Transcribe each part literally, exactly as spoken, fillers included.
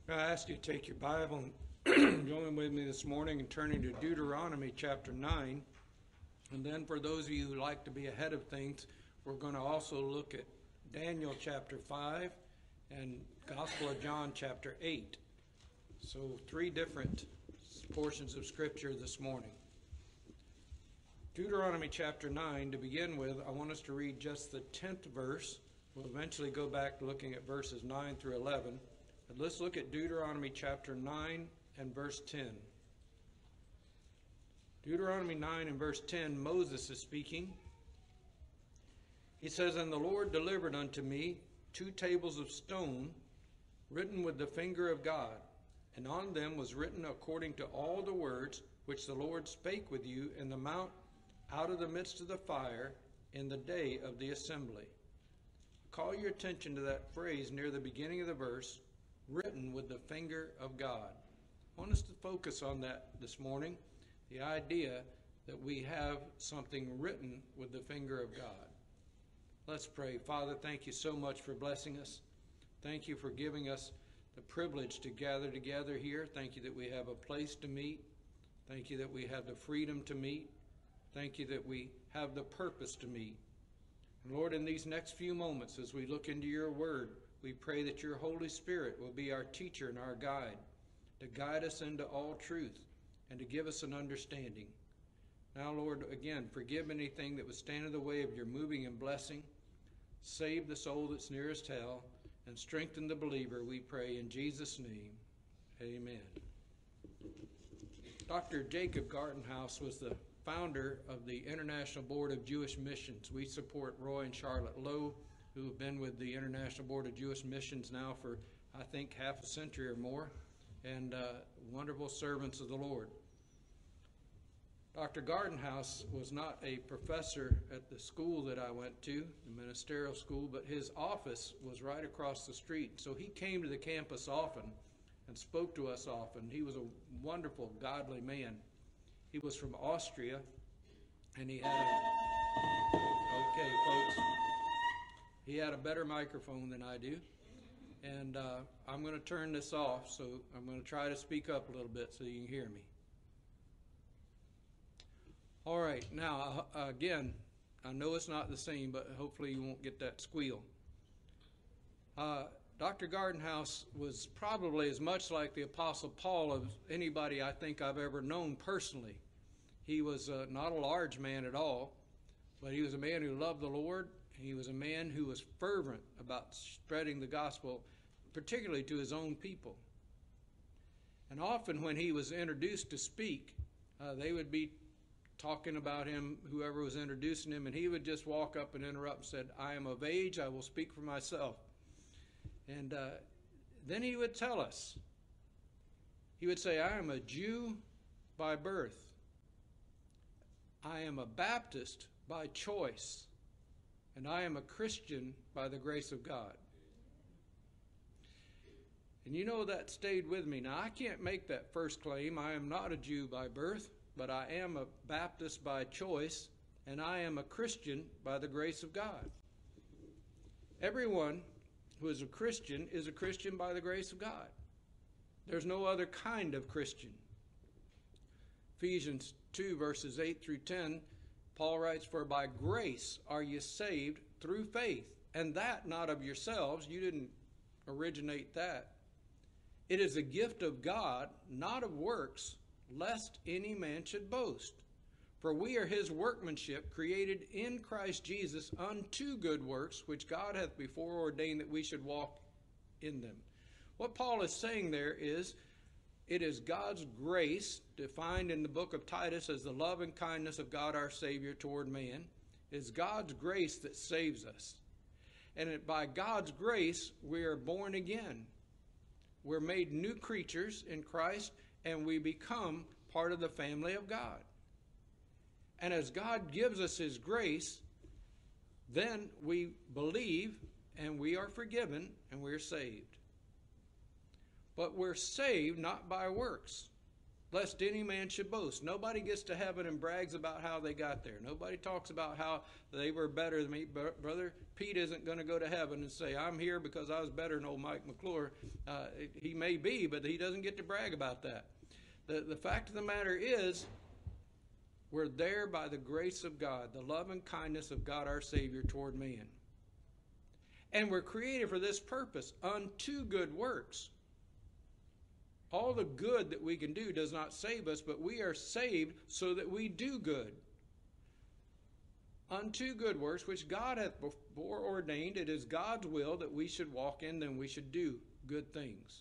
I ask you to take your Bible and join with me this morning and turning to Deuteronomy chapter nine. And then for those of you who like to be ahead of things, we're going to also look at Daniel chapter five and Gospel of John chapter eight. So three different portions of Scripture this morning. Deuteronomy chapter nine, to begin with, I want us to read just the tenth verse. We'll eventually go back to looking at verses nine through eleven. But let's look at Deuteronomy chapter nine and verse ten. Deuteronomy nine and verse ten, Moses is speaking. He says, "And the Lord delivered unto me two tables of stone, written with the finger of God, and on them was written according to all the words which the Lord spake with you in the mount out of the midst of the fire in the day of the assembly." Call your attention to that phrase near the beginning of the verse, written with the finger of God. I want us to focus on that this morning, the idea that we have something written with the finger of God. Let's pray. Father, thank you so much for blessing us. Thank you for giving us the privilege to gather together here. Thank you that we have a place to meet. Thank you that we have the freedom to meet. Thank you that we have the purpose to meet. And Lord, in these next few moments, as we look into your word, we pray that your Holy Spirit will be our teacher and our guide, to guide us into all truth and to give us an understanding. Now, Lord, again, forgive anything that would stand in the way of your moving and blessing. Save the soul that's nearest hell and strengthen the believer, we pray in Jesus' name. Amen. Doctor Jacob Gartenhaus was the founder of the International Board of Jewish Missions. We support Roy and Charlotte Lowe, who have been with the International Board of Jewish Missions now for, I think, half a century or more, and uh, wonderful servants of the Lord. Doctor Gartenhaus was not a professor at the school that I went to, the ministerial school, but his office was right across the street. So he came to the campus often and spoke to us often. He was a wonderful, godly man. He was from Austria, and he had a, okay, folks, he had a better microphone than I do, and uh, I'm going to turn this off, so I'm going to try to speak up a little bit so you can hear me. All right, now, uh, again, I know it's not the same, but hopefully you won't get that squeal. Uh, Doctor Gartenhaus was probably as much like the Apostle Paul as anybody I think I've ever known personally. He was uh, not a large man at all, but he was a man who loved the Lord. He was a man who was fervent about spreading the gospel, particularly to his own people. And often when he was introduced to speak, uh, they would be talking about him, whoever was introducing him, and he would just walk up and interrupt and said, "I am of age, I will speak for myself." And uh, then he would tell us, he would say, "I am a Jew by birth. I am a Baptist by choice. And I am a Christian by the grace of God." And you know, that stayed with me. Now, I can't make that first claim. I am not a Jew by birth, but I am a Baptist by choice, and I am a Christian by the grace of God. Everyone who is a Christian is a Christian by the grace of God. There's no other kind of Christian. Ephesians two, verses eight through ten, Paul writes, "For by grace are you saved through faith, and that not of yourselves." You didn't originate that. "It is a gift of God, not of works, lest any man should boast. For we are his workmanship, created in Christ Jesus unto good works, which God hath before ordained that we should walk in them." What Paul is saying there is, it is God's grace, defined in the book of Titus as the love and kindness of God our Savior toward man. It is God's grace that saves us. And it, by God's grace, we are born again. We're made new creatures in Christ, and we become part of the family of God. And as God gives us his grace, then we believe, and we are forgiven, and we're saved. But we're saved not by works. lest any man should boast. Nobody gets to heaven and brags about how they got there. Nobody talks about how they were better than me. Brother Pete isn't going to go to heaven and say, I'm here because I was better than old Mike McClure. Uh, he may be, but he doesn't get to brag about that. The, the fact of the matter is, we're there by the grace of God, the love and kindness of God our Savior toward man. And we're created for this purpose, unto good works. All the good that we can do does not save us, but we are saved so that we do good. Unto good works, which God hath before ordained. It is God's will that we should walk in them, we should do good things.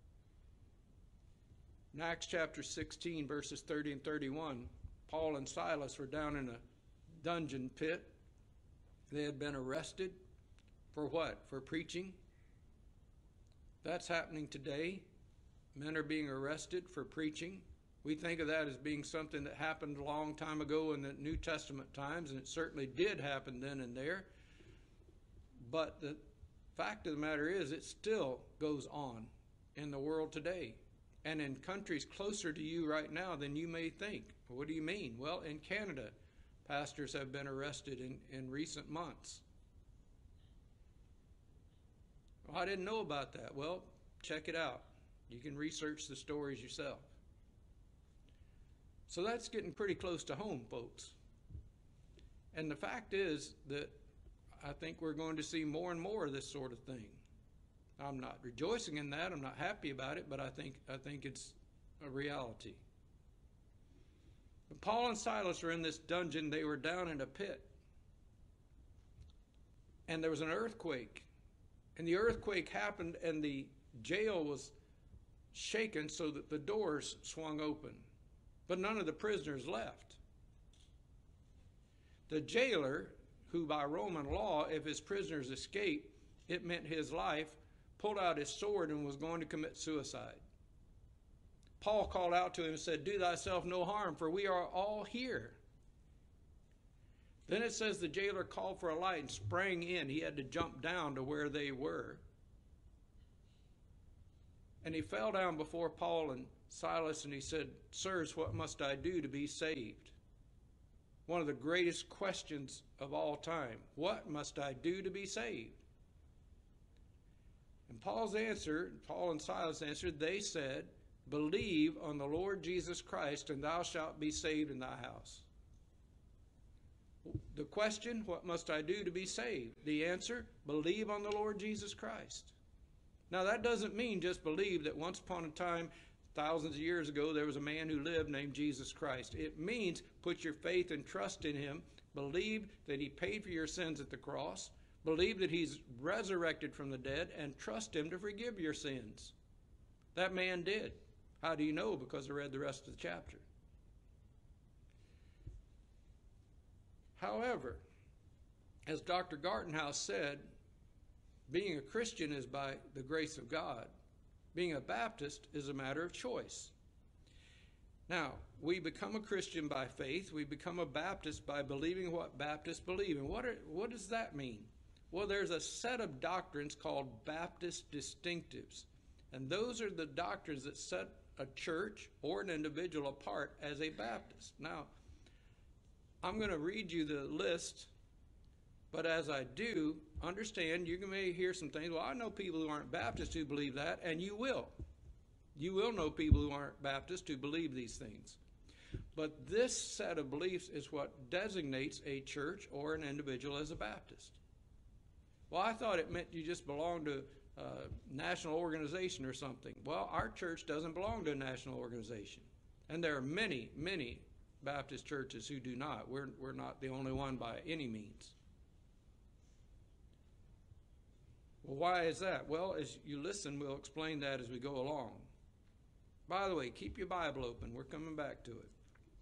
In Acts chapter sixteen, verses thirty and thirty-one, Paul and Silas were down in a dungeon pit. They had been arrested for what? For preaching. That's happening today. Men are being arrested for preaching. We think of that as being something that happened a long time ago in the New Testament times, and it certainly did happen then and there. But the fact of the matter is, it still goes on in the world today, and in countries closer to you right now than you may think. What do you mean? Well, in Canada, pastors have been arrested in, in recent months. Well, I didn't know about that. Well, check it out. You can research the stories yourself. So that's getting pretty close to home, folks. And the fact is that I think we're going to see more and more of this sort of thing. I'm not rejoicing in that. I'm not happy about it, but I think I think it's a reality. But Paul and Silas were in this dungeon. They were down in a pit. And there was an earthquake. And the earthquake happened, and the jail was shaken so that the doors swung open. But none of the prisoners left. The jailer, who by Roman law, if his prisoners escaped, it meant his life, pulled out his sword and was going to commit suicide. Paul called out to him and said, do thyself no harm, for we are all here. Then it says the jailer called for a light and sprang in. He had to jump down to where they were. And he fell down before Paul and Silas and he said, sirs, what must I do to be saved? One of the greatest questions of all time. What must I do to be saved? And Paul's answer, Paul and Silas answered, they said, believe on the Lord Jesus Christ and thou shalt be saved in thy house. The question, what must I do to be saved? The answer, believe on the Lord Jesus Christ. Now that doesn't mean just believe that once upon a time, thousands of years ago, there was a man who lived named Jesus Christ. It means put your faith and trust in him, believe that he paid for your sins at the cross, believe that he's resurrected from the dead, and trust him to forgive your sins. That man did. How do you know? Because I read the rest of the chapter. However, as Doctor Gartenhouse said, being a Christian is by the grace of God. Being a Baptist is a matter of choice. Now, we become a Christian by faith. We become a Baptist by believing what Baptists believe. And what, are, what does that mean? Well, there's a set of doctrines called Baptist distinctives. And those are the doctrines that set a church or an individual apart as a Baptist. Now, I'm going to read you the list, but as I do, understand, you may hear some things. Well, I know people who aren't Baptists who believe that, and you will. You will know people who aren't Baptists who believe these things. But this set of beliefs is what designates a church or an individual as a Baptist. Well, I thought it meant you just belonged to a national organization or something. Well, our church doesn't belong to a national organization. And there are many, many Baptist churches who do not. We're, we're not the only one by any means. Well, why is that? Well, as you listen, we'll explain that as we go along. By the way, keep your Bible open. We're coming back to it.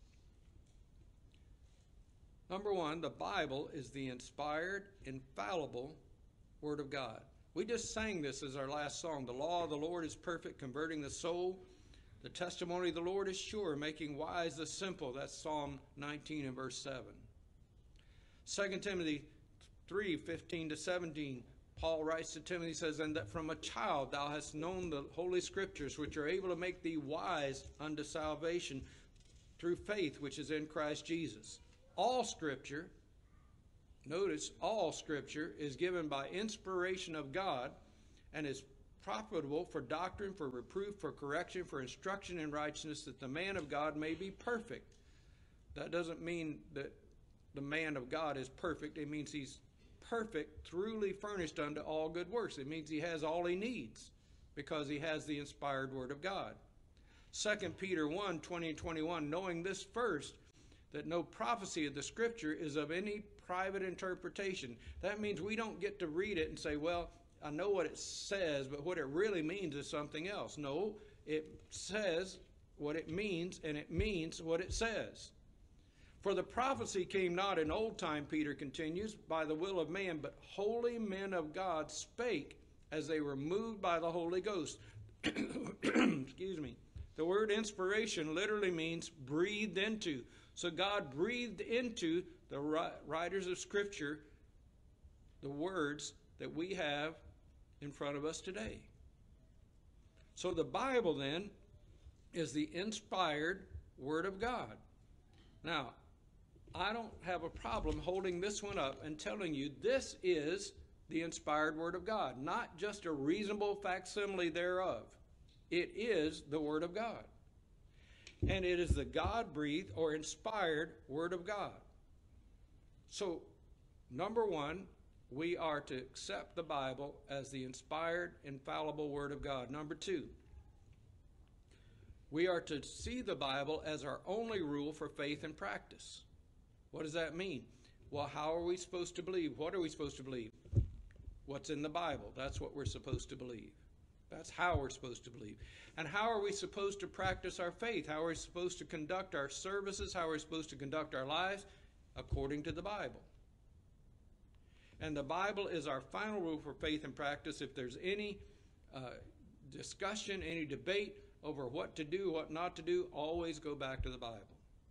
Number one, the Bible is the inspired, infallible Word of God. We just sang this as our last song. The law of the Lord is perfect, converting the soul. The testimony of the Lord is sure, making wise the simple. That's Psalm nineteen and verse seven. Second Timothy three, fifteen to seventeen. Paul writes to Timothy, he says, and that from a child thou hast known the Holy Scriptures, which are able to make thee wise unto salvation through faith which is in Christ Jesus. All Scripture, notice, all Scripture is given by inspiration of God and is profitable for doctrine, for reproof, for correction, for instruction in righteousness, that the man of God may be perfect. That doesn't mean that the man of God is perfect. It means he's perfect, truly furnished unto all good works. It means he has all he needs because he has the inspired word of God. Second Peter one, twenty and twenty-one, knowing this first, that no prophecy of the Scripture is of any private interpretation. That means we don't get to read it and say, well, I know what it says, but what it really means is something else. No, it says what it means, and it means what it says. For the prophecy came not in old time, Peter continues, by the will of man, but holy men of God spake as they were moved by the Holy Ghost. Excuse me. The word inspiration literally means breathed into. So God breathed into the writers of Scripture the words that we have in front of us today. So the Bible then is the inspired Word of God. Now, I don't have a problem holding this one up and telling you this is the inspired Word of God, not just a reasonable facsimile thereof. It is the Word of God. And it is the God-breathed or inspired Word of God. So, number one, we are to accept the Bible as the inspired, infallible Word of God. Number two, we are to see the Bible as our only rule for faith and practice. What does that mean? Well, how are we supposed to believe? What are we supposed to believe? What's in the Bible. That's what we're supposed to believe. That's how we're supposed to believe. And how are we supposed to practice our faith? How are we supposed to conduct our services? How are we supposed to conduct our lives? According to the Bible. And the Bible is our final rule for faith and practice. If there's any uh, discussion, any debate over what to do, what not to do, always go back to the Bible.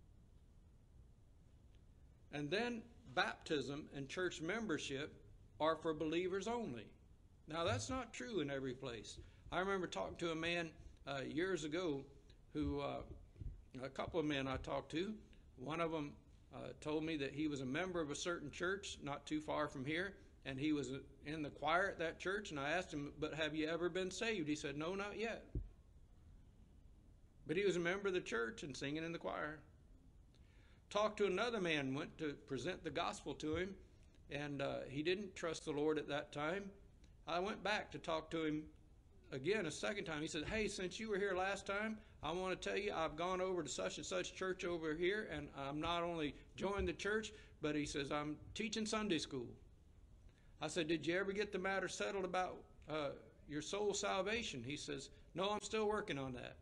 And then baptism and church membership are for believers only. Now, that's not true in every place. I remember talking to a man uh, years ago who, uh, a couple of men I talked to, one of them uh, told me that he was a member of a certain church not too far from here, and he was in the choir at that church, and I asked him, but have you ever been saved? He said, no, not yet. But he was a member of the church and singing in the choir. Talked to another man, went to present the gospel to him, and uh, he didn't trust the Lord at that time. I went back to talk to him again a second time. He said, hey, since you were here last time, I want to tell you I've gone over to such and such church over here, and I'm not only joined the church, but he says, I'm teaching Sunday school. I said, did you ever get the matter settled about uh, your soul salvation? He says, no, I'm still working on that.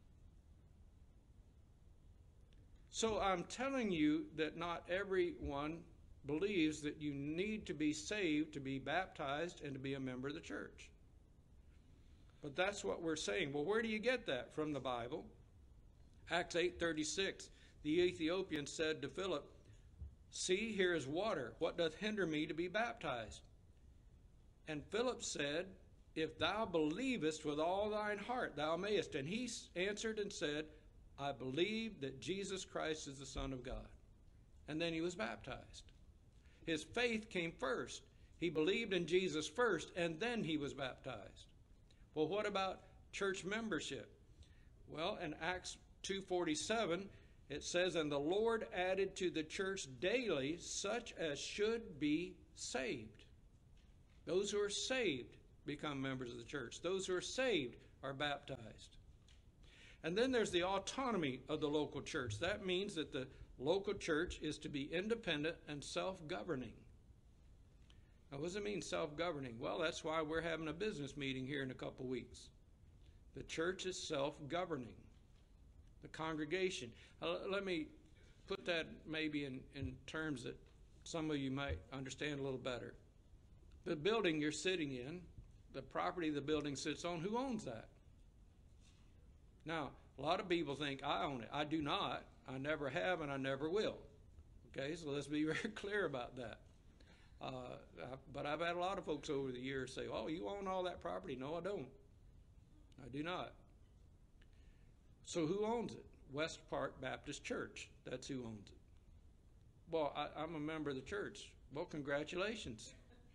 So I'm telling you that not everyone believes that you need to be saved to be baptized and to be a member of the church. But that's what we're saying. Well, where do you get that? From the Bible. Acts eight thirty-six, the Ethiopian said to Philip, see, here is water. What doth hinder me to be baptized? And Philip said, if thou believest with all thine heart, thou mayest. And he answered and said, I believe that Jesus Christ is the Son of God. And then he was baptized. His faith came first. He believed in Jesus first, and then he was baptized. Well, what about church membership? Well, in Acts two forty-seven, it says, and the Lord added to the church daily such as should be saved. Those who are saved become members of the church. Those who are saved are baptized. And then there's the autonomy of the local church. That means that the local church is to be independent and self-governing. Now, what does it mean, self-governing? Well, that's why we're having a business meeting here in a couple weeks. The church is self-governing. The congregation. Uh, let me put that maybe in, in terms that some of you might understand a little better. The building you're sitting in, the property the building sits on, who owns that? Now, a lot of people think I own it. I do not. I never have, and I never will. Okay, so let's be very clear about that. Uh, I, but I've had a lot of folks over the years say, oh, you own all that property. No, I don't. I do not. So who owns it? West Park Baptist Church. That's who owns it. Well, I, I'm a member of the church. Well, congratulations.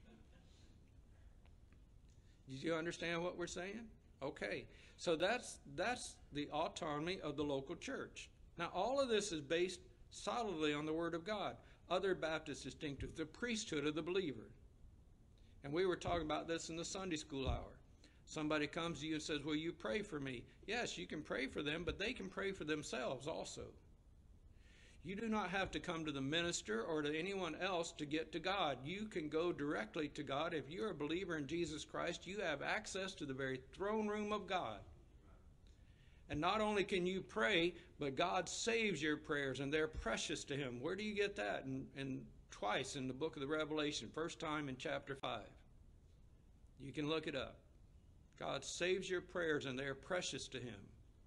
Do you understand what we're saying? Okay. So that's that's the autonomy of the local church. Now, all of this is based solidly on the Word of God. Other Baptist distinctives, the priesthood of the believer. And we were talking about this in the Sunday school hour. Somebody comes to you and says, will you pray for me? Yes, you can pray for them, but they can pray for themselves also. You do not have to come to the minister or to anyone else to get to God. You can go directly to God. If you're a believer in Jesus Christ, you have access to the very throne room of God. And not only can you pray, but God saves your prayers, and they're precious to Him. Where do you get that? In, in twice in the book of the Revelation. First time in chapter five. You can look it up. God saves your prayers, and they are precious to Him.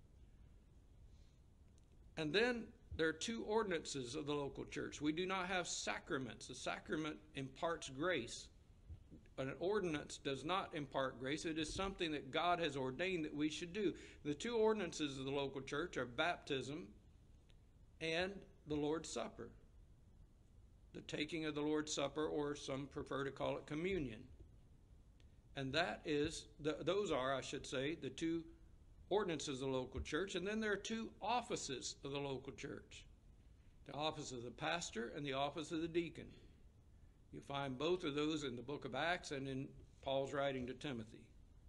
And then there are two ordinances of the local church. We do not have sacraments. A sacrament imparts grace. An ordinance does not impart grace. It is something that God has ordained that we should do. The two ordinances of the local church are baptism and the Lord's Supper. The taking of the Lord's Supper, or some prefer to call it communion. And that is, the, those are, I should say, the two ordinances of the local church. And then there are two offices of the local church. The office of the pastor and the office of the deacon. You find both of those in the book of Acts and in Paul's writing to Timothy.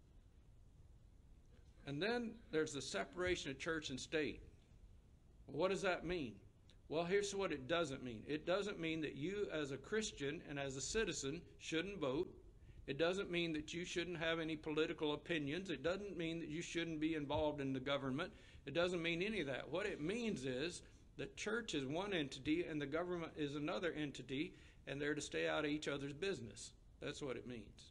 And then there's the separation of church and state. What does that mean? Well, here's what it doesn't mean. It doesn't mean that you as a Christian and as a citizen shouldn't vote. It doesn't mean that you shouldn't have any political opinions. It doesn't mean that you shouldn't be involved in the government. It doesn't mean any of that. What it means is that church is one entity and the government is another entity, and they're to stay out of each other's business. That's what it means.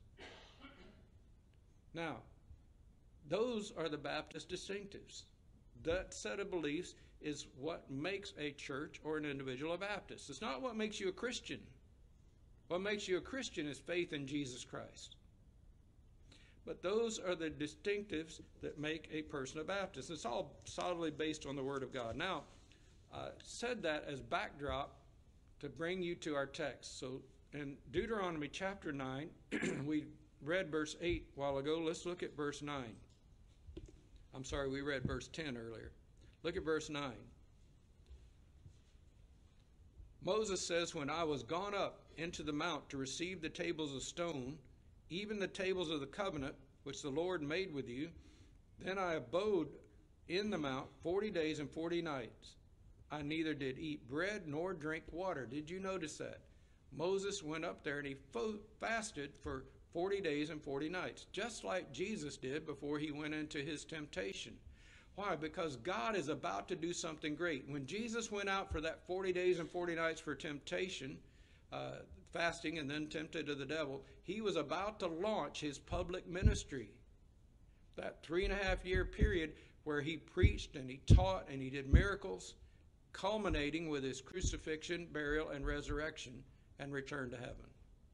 Now, those are the Baptist distinctives. That set of beliefs is what makes a church or an individual a Baptist. It's not what makes you a Christian. What makes you a Christian is faith in Jesus Christ. But those are the distinctives that make a person a Baptist. It's all solidly based on the Word of God. Now, I said that as backdrop to bring you to our text. So in Deuteronomy chapter nine, we read verse eight a while ago. Let's look at verse nine. I'm sorry, we read verse ten earlier. Look at verse nine. Moses says, when I was gone up into the mount to receive the tables of stone, even the tables of the covenant, which the Lord made with you, then I abode in the mount forty days and forty nights. I neither did eat bread nor drink water. Did you notice that? Moses went up there and he fo- fasted for forty days and forty nights, just like Jesus did before he went into his temptation. Why? Because God is about to do something great. When Jesus went out for that forty days and forty nights for temptation, uh, fasting and then tempted of the devil, he was about to launch his public ministry. That three and a half year period where he preached and he taught and he did miracles, culminating with his crucifixion, burial, and resurrection, and return to heaven.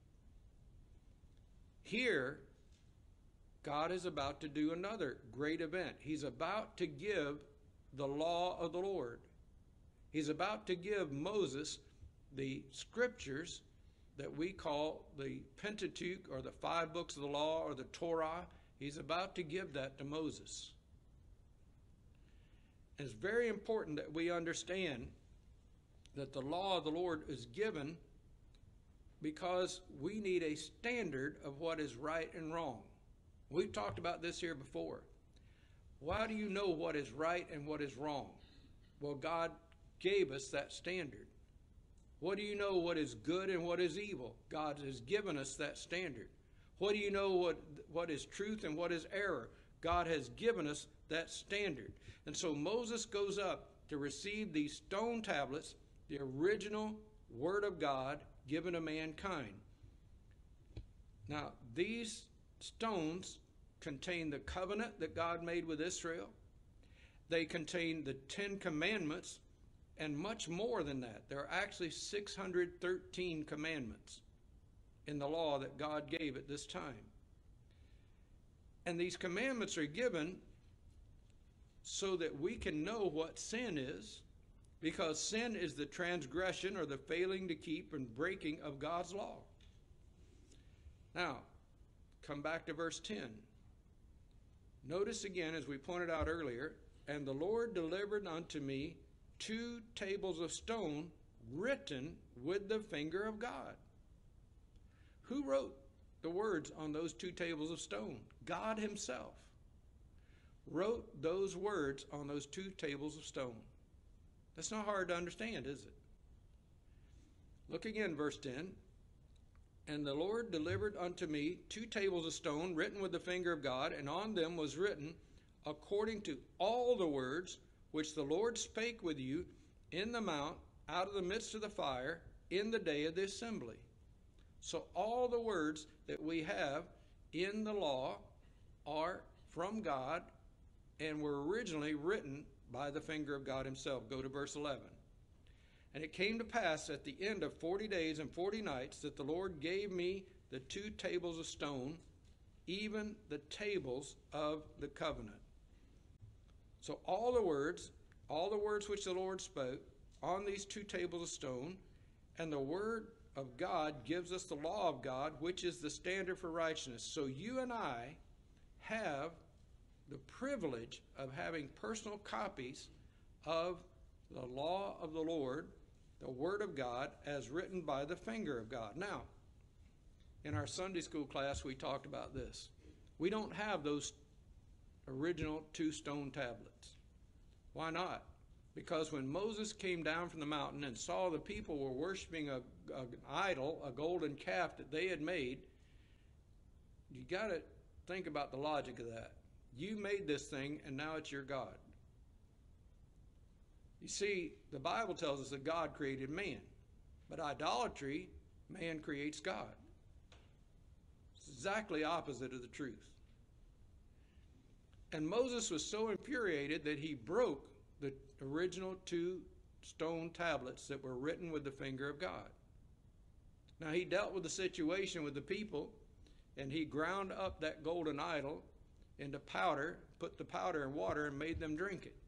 Here, God is about to do another great event. He's about to give the law of the Lord. He's about to give Moses the scriptures that we call the Pentateuch, or the five books of the law, or the Torah. He's about to give that to Moses. And it's very important that we understand that the law of the Lord is given because we need a standard of what is right and wrong. We've talked about this here before. Why do you know what is right and what is wrong? Well, God gave us that standard. What do you know what is good and what is evil? God has given us that standard. What do you know what, what is truth and what is error? God has given us that standard. And so Moses goes up to receive these stone tablets, the original Word of God given to mankind. Now, these stones contain the covenant that God made with Israel. They contain the Ten Commandments, and much more than that. There are actually six hundred thirteen commandments. in the law that God gave at this time. And these commandments are given so that we can know what sin is, because sin is the transgression or the failing to keep and breaking of God's law. Now, come back to verse ten. Notice again, as we pointed out earlier, and the Lord delivered unto me two tables of stone written with the finger of God. Who wrote the words on those two tables of stone? God himself wrote those words on those two tables of stone. That's not hard to understand, is it? Look again, verse ten. And the Lord delivered unto me two tables of stone written with the finger of God, and on them was written, according to all the words which the Lord spake with you in the mount, out of the midst of the fire, in the day of the assembly. So all the words that we have in the law are from God and were originally written by the finger of God himself. Go to verse eleven. And it came to pass at the end of forty days and forty nights that the Lord gave me the two tables of stone, even the tables of the covenant. So all the words, all the words which the Lord spoke on these two tables of stone, and the word of God gives us the law of God, which is the standard for righteousness. So you and I have the privilege of having personal copies of the law of the Lord, the Word of God, as written by the finger of God. Now, in our Sunday school class, we talked about this. We don't have those original two stone tablets. Why not? Because when Moses came down from the mountain and saw the people were worshiping a, a, an idol, a golden calf that they had made, you got to think about the logic of that. You made this thing, and now it's your God. You see, the Bible tells us that God created man, but idolatry, man creates God. It's exactly opposite of the truth. And Moses was so infuriated that he broke the original two stone tablets that were written with the finger of God. Now, he dealt with the situation with the people, and he ground up that golden idol into powder, put the powder in water, and made them drink it.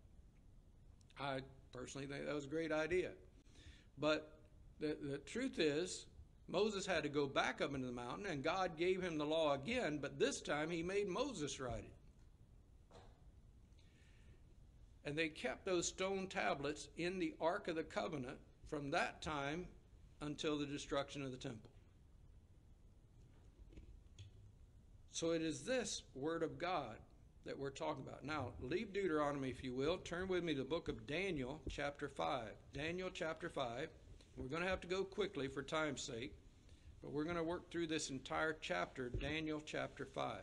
I personally think that was a great idea. But the, the truth is, Moses had to go back up into the mountain, and God gave him the law again, but this time he made Moses write it. And they kept those stone tablets in the Ark of the Covenant from that time until the destruction of the temple. So it is this Word of God that we're talking about. Now, leave Deuteronomy, if you will. Turn with me to the book of Daniel, chapter five. Daniel, chapter five. We're going to have to go quickly for time's sake, but we're going to work through this entire chapter, Daniel, chapter five.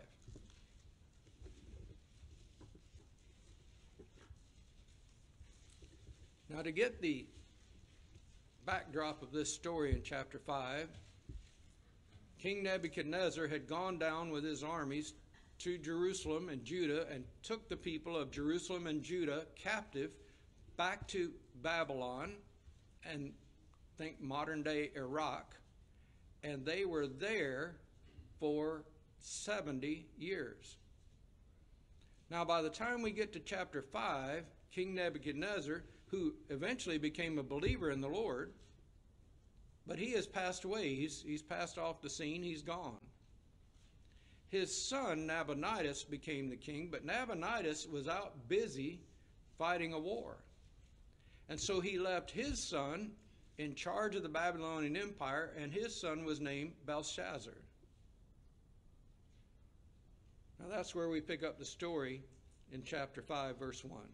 Now, to get the backdrop of this story in chapter five, King Nebuchadnezzar had gone down with his armies to Jerusalem and Judah and took the people of Jerusalem and Judah captive back to Babylon, and think modern-day Iraq, and they were there for seventy years. Now, by the time we get to chapter five, King Nebuchadnezzar, who eventually became a believer in the Lord, but he has passed away. He's, he's passed off the scene. He's gone. His son, Nabonidus, became the king, but Nabonidus was out busy fighting a war. And so he left his son in charge of the Babylonian Empire, and his son was named Belshazzar. Now that's where we pick up the story in chapter five, verse one.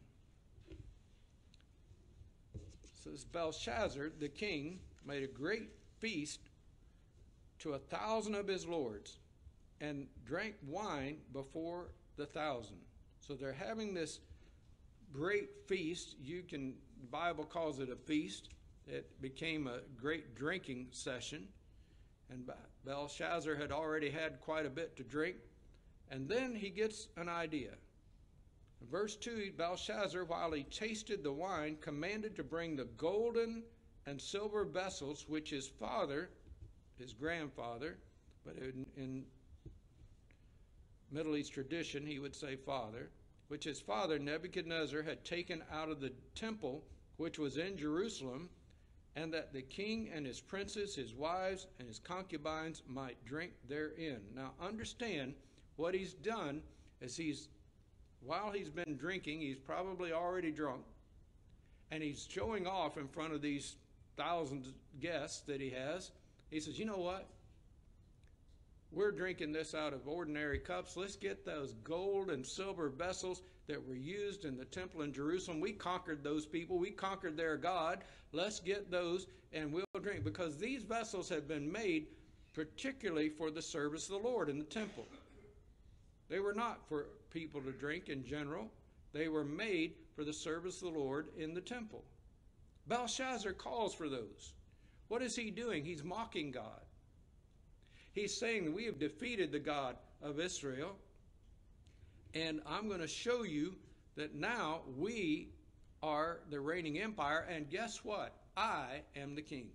So this Belshazzar, the king, made a great feast to a thousand of his lords and drank wine before the thousand. So they're having this great feast. You can, the Bible calls it a feast. It became a great drinking session. And Belshazzar had already had quite a bit to drink. And then he gets an idea. In verse two, Belshazzar, while he tasted the wine, commanded to bring the golden and silver vessels which his father, his grandfather, but in, in Middle East tradition he would say father, which his father Nebuchadnezzar had taken out of the temple which was in Jerusalem, and that the king and his princes, his wives, and his concubines might drink therein. Now understand what he's done is he's, while he's been drinking, he's probably already drunk, and he's showing off in front of these thousands of guests that he has. He says, you know what? We're drinking this out of ordinary cups. Let's get those gold and silver vessels that were used in the temple in Jerusalem. We conquered those people. We conquered their God. Let's get those and we'll drink, because these vessels have been made particularly for the service of the Lord in the temple. They were not for people to drink in general. They were made for the service of the Lord in the temple. Belshazzar calls for those. What is he doing? He's mocking God. He's saying that we have defeated the God of Israel, and I'm going to show you that now we are the reigning empire, and guess what? I am the king.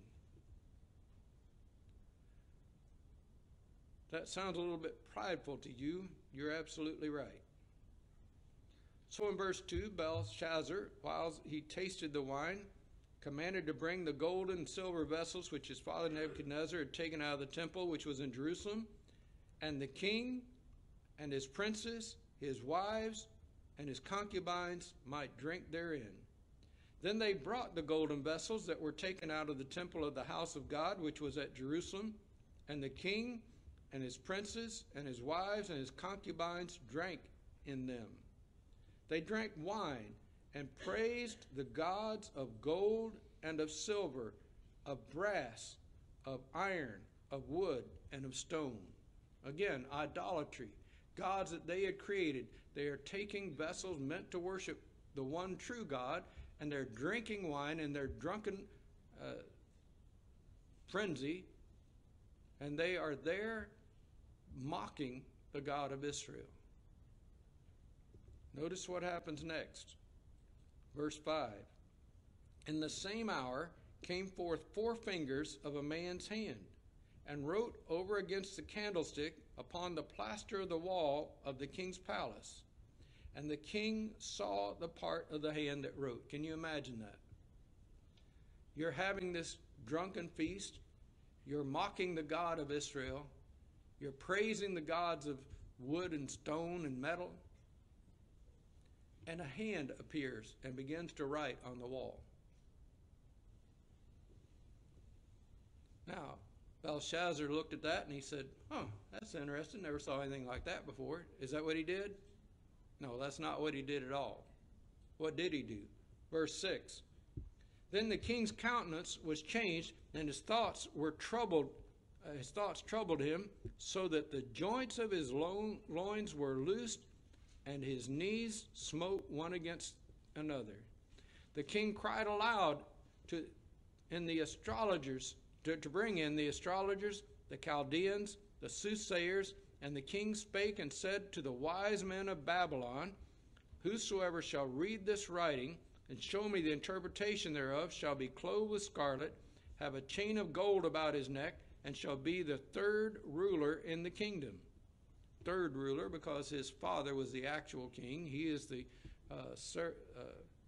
That sounds a little bit prideful to you. You're absolutely right. So in verse two, Belshazzar, while he tasted the wine, commanded to bring the gold and silver vessels which his father Nebuchadnezzar had taken out of the temple which was in Jerusalem, and the king and his princes, his wives, and his concubines might drink therein. Then they brought the golden vessels that were taken out of the temple of the house of God which was at Jerusalem, and the king and his princes and his wives and his concubines drank in them. They drank wine and praised the gods of gold and of silver, of brass, of iron, of wood, and of stone. Again, idolatry. Gods that they had created. They are taking vessels meant to worship the one true God, and they're drinking wine in their drunken uh, frenzy, and they are there mocking the God of Israel. Notice what happens next. Verse five, in the same hour came forth four fingers of a man's hand, and wrote over against the candlestick upon the plaster of the wall of the king's palace. And the king saw the part of the hand that wrote. Can you imagine that? You're having this drunken feast. You're mocking the God of Israel. You're praising the gods of wood and stone and metal. And a hand appears and begins to write on the wall. Now, Belshazzar looked at that and he said, huh, that's interesting. Never saw anything like that before. Is that what he did? No, that's not what he did at all. What did he do? Verse six. Then the king's countenance was changed, and his thoughts were troubled. Uh, his thoughts troubled him, so that the joints of his lo- loins were loosed, and his knees smote one against another. The king cried aloud to in the astrologers to, to bring in the astrologers, the Chaldeans, the soothsayers, and the king spake and said to the wise men of Babylon, whosoever shall read this writing and show me the interpretation thereof shall be clothed with scarlet, have a chain of gold about his neck, and shall be the third ruler in the kingdom. Third ruler because his father was the actual king. He is the uh, ser, uh,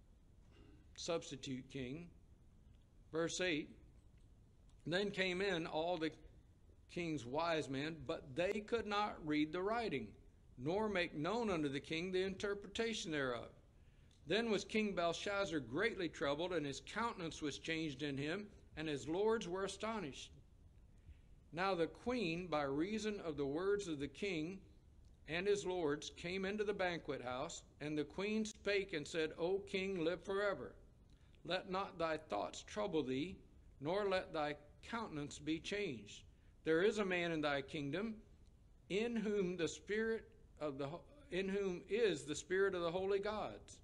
substitute king. Verse eight, then came in all the king's wise men, but they could not read the writing, nor make known unto the king the interpretation thereof. Then was King Belshazzar greatly troubled, and his countenance was changed in him, and his lords were astonished. Now the queen, by reason of the words of the king and his lords, came into the banquet house, and the queen spake and said, O king, live forever. Let not thy thoughts trouble thee, nor let thy countenance be changed. There is a man in thy kingdom, in whom the spirit of the in whom is the spirit of the holy gods.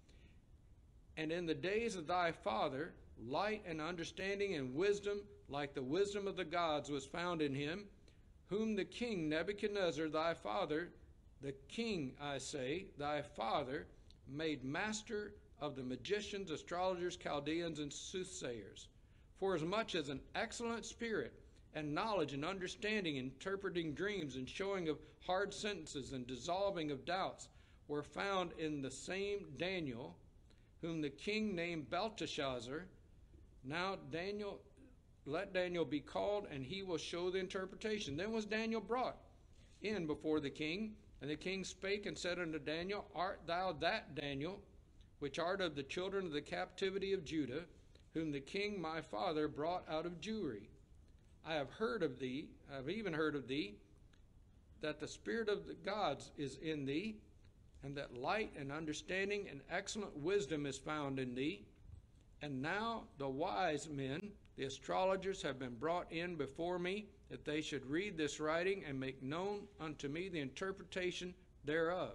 And in the days of thy father, light and understanding and wisdom, like the wisdom of the gods, was found in him, whom the king Nebuchadnezzar thy father, the king, I say, thy father, made master of the magicians, astrologers, Chaldeans, and soothsayers. For as much as an excellent spirit and knowledge and understanding, interpreting dreams and showing of hard sentences and dissolving of doubts were found in the same Daniel, whom the king named Belteshazzar. Now Daniel, let Daniel be called, and he will show the interpretation. Then was Daniel brought in before the king, and the king spake and said unto Daniel, Art thou that Daniel, which art of the children of the captivity of Judah, whom the king my father brought out of Jewry? I have heard of thee, I have even heard of thee, that the spirit of the gods is in thee, and that light and understanding and excellent wisdom is found in thee. And now the wise men, the astrologers, have been brought in before me, that they should read this writing and make known unto me the interpretation thereof.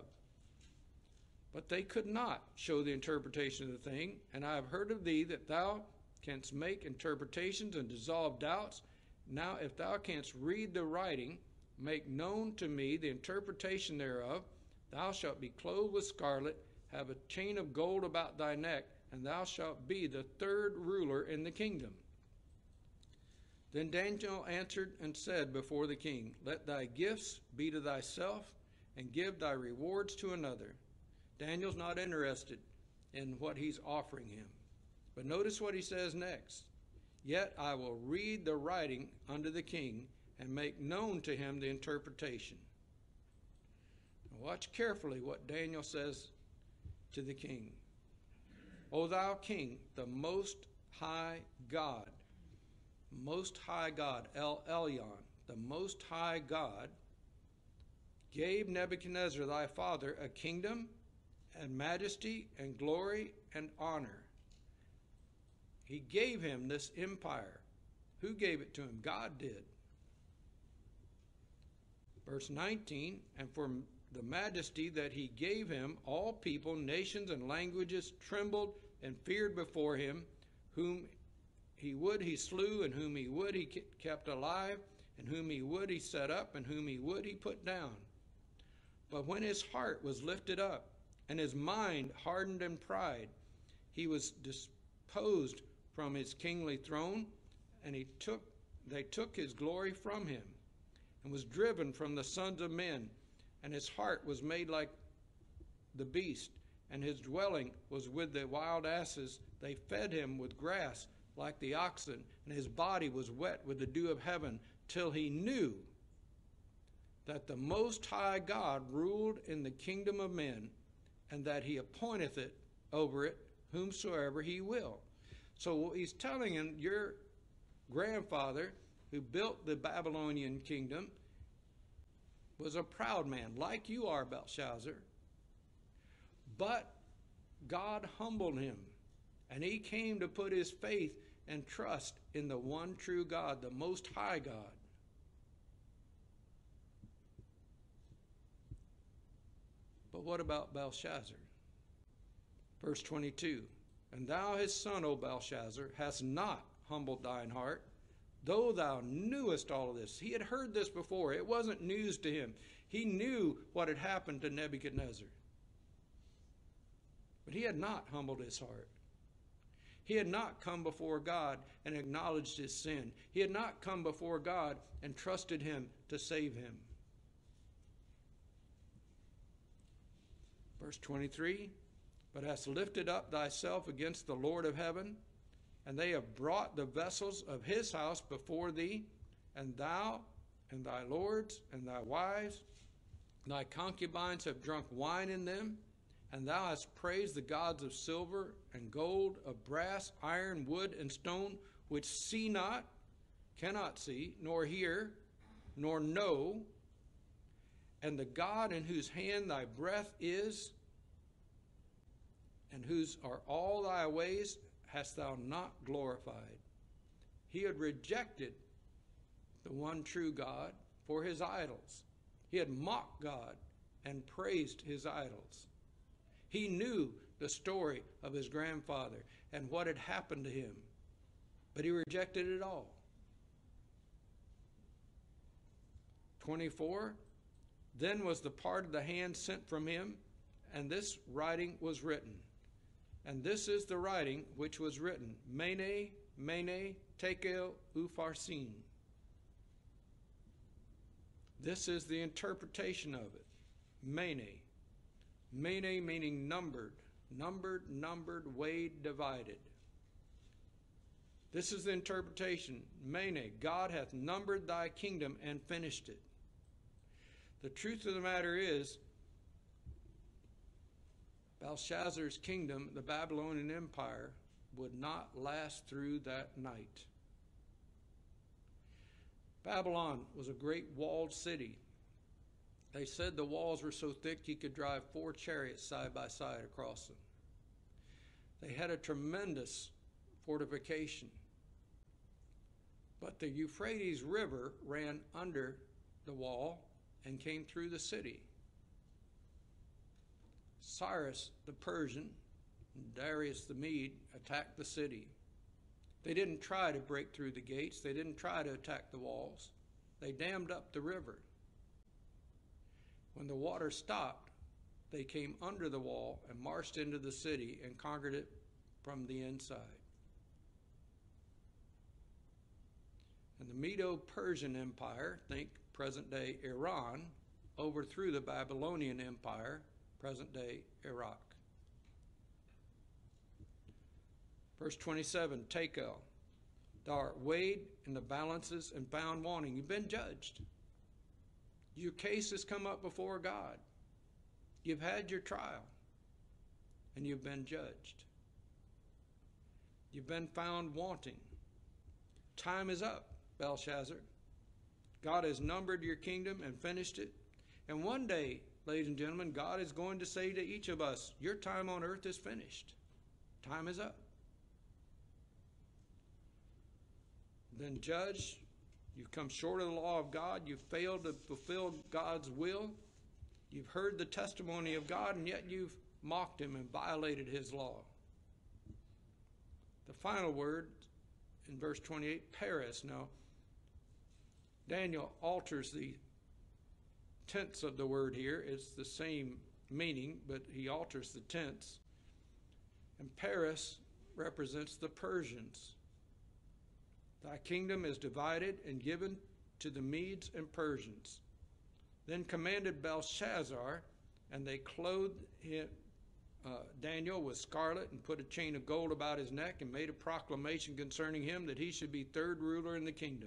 But they could not show the interpretation of the thing, and I have heard of thee that thou canst make interpretations and dissolve doubts. Now if thou canst read the writing, make known to me the interpretation thereof, thou shalt be clothed with scarlet, have a chain of gold about thy neck, and thou shalt be the third ruler in the kingdom. Then Daniel answered and said before the king, Let thy gifts be to thyself, and give thy rewards to another. Daniel's not interested in what he's offering him. But notice what he says next. Yet I will read the writing unto the king, and make known to him the interpretation. Now watch carefully what Daniel says to the king. O thou king, the most high God, most high God, El Elyon, the most high God, gave Nebuchadnezzar thy father a kingdom and majesty and glory and honor. He gave him this empire. Who gave it to him? God did. Verse nineteen, and for the majesty that he gave him, all people, nations, and languages trembled and feared before him. Whom he would he slew, and whom he would he kept alive, and whom he would he set up, and whom he would he put down. But when his heart was lifted up, and his mind hardened in pride, he was disposed from his kingly throne, and he took they took his glory from him, and was driven from the sons of men, and his heart was made like the beast, and his dwelling was with the wild asses. They fed him with grass like the oxen, and his body was wet with the dew of heaven, till he knew that the Most High God ruled in the kingdom of men, and that he appointeth it over it whomsoever he will. So he's telling him, your grandfather, who built the Babylonian kingdom, was a proud man, like you are, Belshazzar. But God humbled him, and he came to put his faith and trust in the one true God, the Most High God. But what about Belshazzar? Verse twenty-two, And thou his son, O Belshazzar, hast not humbled thine heart, though thou knewest all of this. He had heard this before. It wasn't news to him. He knew what had happened to Nebuchadnezzar. But he had not humbled his heart. He had not come before God and acknowledged his sin. He had not come before God and trusted him to save him. Verse twenty-three, But hast lifted up thyself against the Lord of heaven, and they have brought the vessels of his house before thee, and thou and thy lords and thy wives, thy concubines have drunk wine in them, and thou hast praised the gods of silver and gold, of brass, iron, wood, and stone, which see not, cannot see, nor hear, nor know, and the God in whose hand thy breath is, and whose are all thy ways, hast thou not glorified. He had rejected the one true God for his idols. He had mocked God and praised his idols. He knew the story of his grandfather and what had happened to him, but he rejected it all. twenty-four, Then was the part of the hand sent from him, and this writing was written. And this is the writing which was written, Mene, Mene, Tekel, Upharsin. This is the interpretation of it. Mene. Mene meaning numbered. Numbered, numbered, weighed, divided. This is the interpretation. Mene, God hath numbered thy kingdom and finished it. The truth of the matter is, Belshazzar's kingdom, the Babylonian Empire, would not last through that night. Babylon was a great walled city. They said the walls were so thick you could drive four chariots side by side across them. They had a tremendous fortification. But the Euphrates River ran under the wall and came through the city. Cyrus the Persian and Darius the Mede attacked the city. They didn't try to break through the gates. They didn't try to attack the walls. They dammed up the river. When the water stopped, they came under the wall and marched into the city and conquered it from the inside. And the Medo-Persian Empire, think present-day Iran, overthrew the Babylonian Empire, present-day Iraq. Verse twenty-seven, Tekel, thou art weighed in the balances and found wanting. You've been judged. Your case has come up before God. You've had your trial, and you've been judged. You've been found wanting. Time is up, Belshazzar. God has numbered your kingdom and finished it. And one day, ladies and gentlemen, God is going to say to each of us, your time on earth is finished. Time is up. Then judge, you've come short of the law of God. You've failed to fulfill God's will. You've heard the testimony of God, and yet you've mocked him and violated his law. The final word in verse twenty-eight, Peres. Now, Daniel alters the tense of the word here. It's the same meaning, but he alters the tense. And Peres represents the Persians. Thy kingdom is divided and given to the Medes and Persians. Then commanded Belshazzar, and they clothed him, uh, Daniel with scarlet and put a chain of gold about his neck and made a proclamation concerning him that he should be third ruler in the kingdom.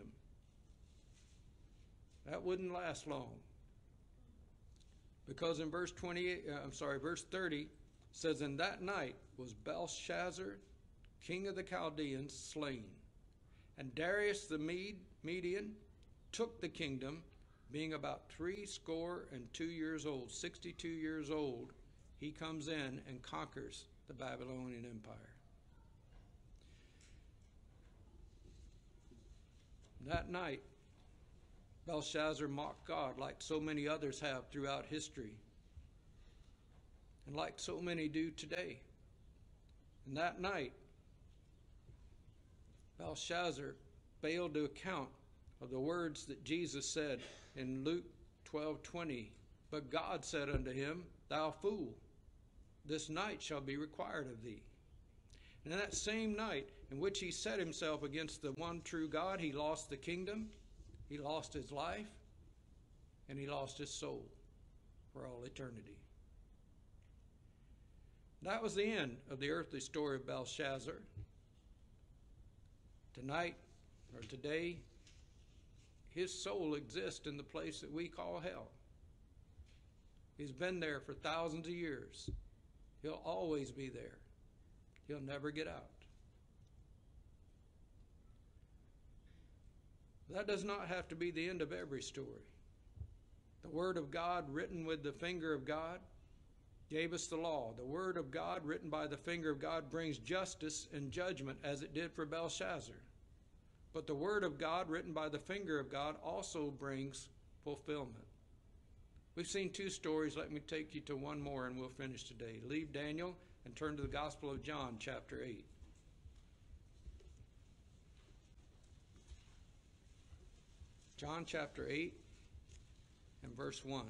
That wouldn't last long. Because in verse twenty-eight, uh, I'm sorry, verse thirty says, in that night was Belshazzar, king of the Chaldeans, slain. And Darius the Mede, Median took the kingdom, being about three score and two years old, sixty-two years old. He comes in and conquers the Babylonian Empire. That night, Belshazzar mocked God like so many others have throughout history, and like so many do today. And that night, Belshazzar failed to account of the words that Jesus said in Luke twelve twenty. But God said unto him, thou fool, this night shall be required of thee. And in that same night in which he set himself against the one true God, he lost the kingdom, he lost his life, and he lost his soul for all eternity. That was the end of the earthly story of Belshazzar. Tonight, or today, his soul exists in the place that we call hell. He's been there for thousands of years. He'll always be there. He'll never get out. That does not have to be the end of every story. The Word of God, written with the finger of God, gave us the law. The Word of God, written by the finger of God, brings justice and judgment as it did for Belshazzar. But the Word of God, written by the finger of God, also brings fulfillment. We've seen two stories. Let me take you to one more and we'll finish today. Leave Daniel and turn to the Gospel of John, chapter eight. John chapter eight and verse one.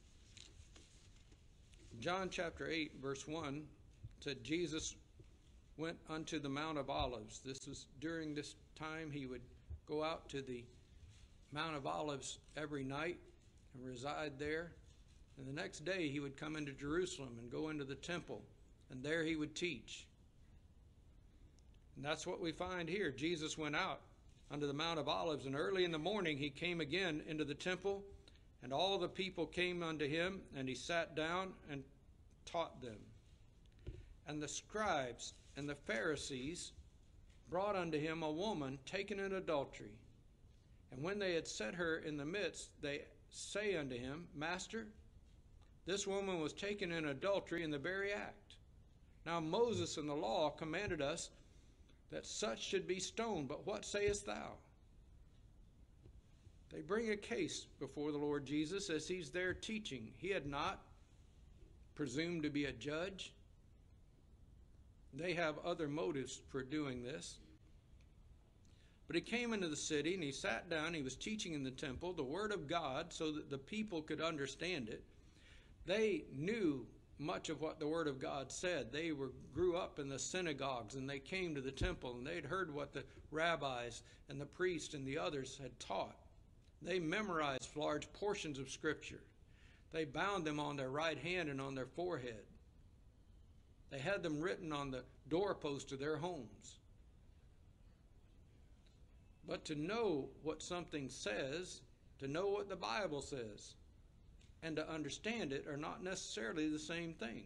John chapter eight, verse one said Jesus went unto the Mount of Olives. This was during this time he would go out to the Mount of Olives every night and reside there. And the next day he would come into Jerusalem and go into the temple, and there he would teach. And that's what we find here. Jesus went out unto the Mount of Olives, and early in the morning he came again into the temple, and all the people came unto him, and he sat down and taught them. And the scribes and the Pharisees brought unto him a woman taken in adultery. And when they had set her in the midst, they say unto him, Master, this woman was taken in adultery in the very act. Now Moses in the law commanded us that such should be stoned, but what sayest thou? They bring a case before the Lord Jesus as he's there teaching. He had not presumed to be a judge. They have other motives for doing this. But he came into the city and he sat down. He was teaching in the temple the word of God so that the people could understand it. They knew much of what the word of God said. They were grew up in the synagogues, and they came to the temple, and they'd heard what the rabbis and the priests and the others had taught. They memorized large portions of Scripture. They bound them on their right hand and on their forehead. They had them written on the doorpost of their homes. But to know what something says, to know what the Bible says, and to understand it are not necessarily the same thing.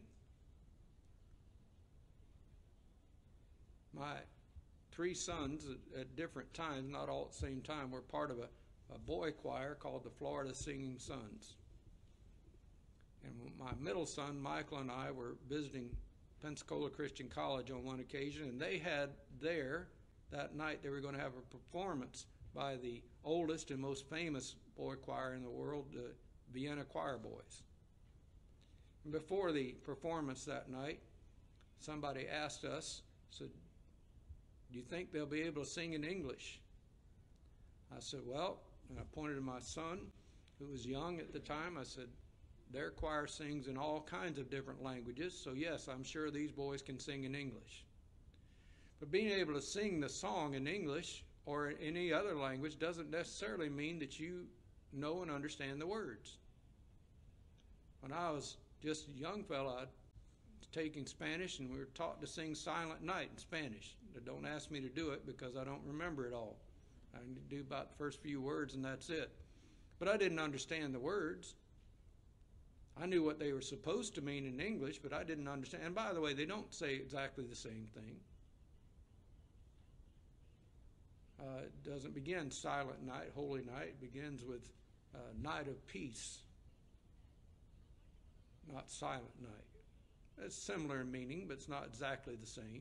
My three sons at, at different times, not all at the same time, were part of a, a boy choir called the Florida Singing Sons. And my middle son, Michael, and I were visiting Pensacola Christian College on one occasion, and they had there, that night, they were going to have a performance by the oldest and most famous boy choir in the world, the Vienna Choir Boys. And before the performance that night, somebody asked us, said, do you think they'll be able to sing in English? I said, well, and I pointed to my son, who was young at the time. I said, their choir sings in all kinds of different languages, so yes, I'm sure these boys can sing in English. But being able to sing the song in English or in any other language doesn't necessarily mean that you know and understand the words. When I was just a young fella, I was taking Spanish, and we were taught to sing Silent Night in Spanish. Don't ask me to do it because I don't remember it all. I can do about the first few words and that's it. But I didn't understand the words. I knew what they were supposed to mean in English, but I didn't understand. And by the way, they don't say exactly the same thing. Uh, it doesn't begin Silent Night, Holy Night. It begins with uh, Night of Peace, not Silent Night. It's similar in meaning, but it's not exactly the same.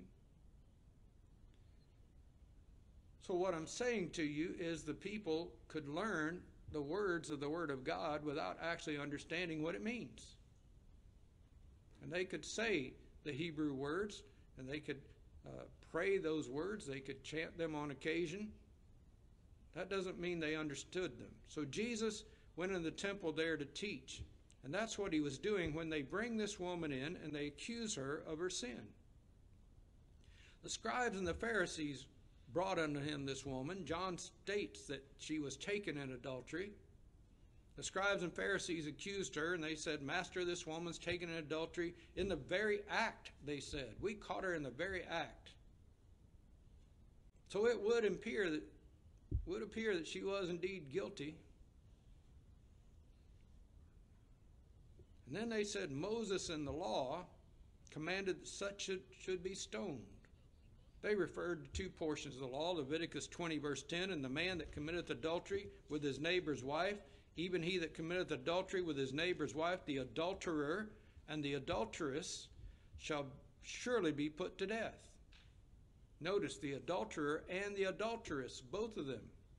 So what I'm saying to you is the people could learn the words of the Word of God without actually understanding what it means. And they could say the Hebrew words, and they could uh, pray those words. They could chant them on occasion. That doesn't mean they understood them. So Jesus went in the temple there to teach. And that's what he was doing when they bring this woman in and they accuse her of her sin. The scribes and the Pharisees brought unto him this woman. John states that she was taken in adultery. The scribes and Pharisees accused her, and they said, Master, this woman's taken in adultery in the very act, they said. We caught her in the very act. So it would appear that, would appear that she was indeed guilty. And then they said, Moses in the law commanded that such should, should be stoned. They referred to two portions of the law, Leviticus twenty, verse ten, and the man that committeth adultery with his neighbor's wife, even he that committeth adultery with his neighbor's wife, the adulterer and the adulteress shall surely be put to death. Notice the adulterer and the adulteress, both of them.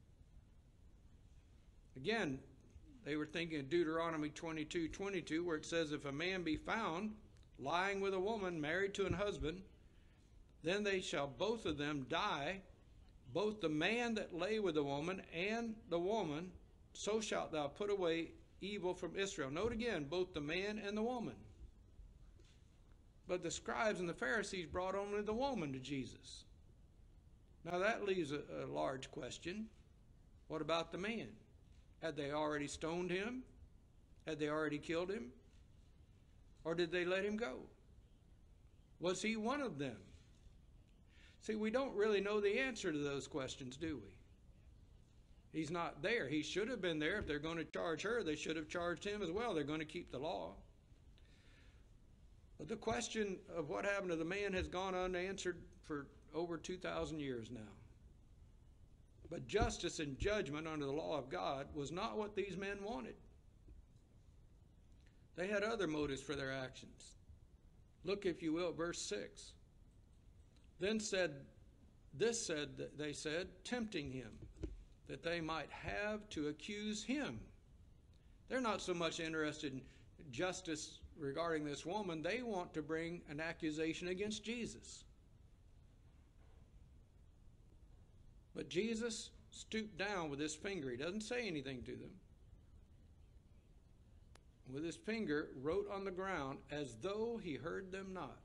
Again, they were thinking of Deuteronomy twenty-two twenty-two, where it says, if a man be found lying with a woman married to an husband, then they shall both of them die, both the man that lay with the woman and the woman, so shalt thou put away evil from Israel. Note again, both the man and the woman. But the scribes and the Pharisees brought only the woman to Jesus. Now that leaves a, a large question. What about the man? Had they already stoned him? Had they already killed him? Or did they let him go? Was he one of them? See, we don't really know the answer to those questions, do we? He's not there. He should have been there. If they're going to charge her, they should have charged him as well. They're going to keep the law. But the question of what happened to the man has gone unanswered for over two thousand years now. But justice and judgment under the law of God was not what these men wanted. They had other motives for their actions. Look, if you will, at verse six. Then said, this said, they said, tempting him, that they might have to accuse him. They're not so much interested in justice regarding this woman. They want to bring an accusation against Jesus. But Jesus stooped down with his finger. He doesn't say anything to them. With his finger wrote on the ground as though he heard them not.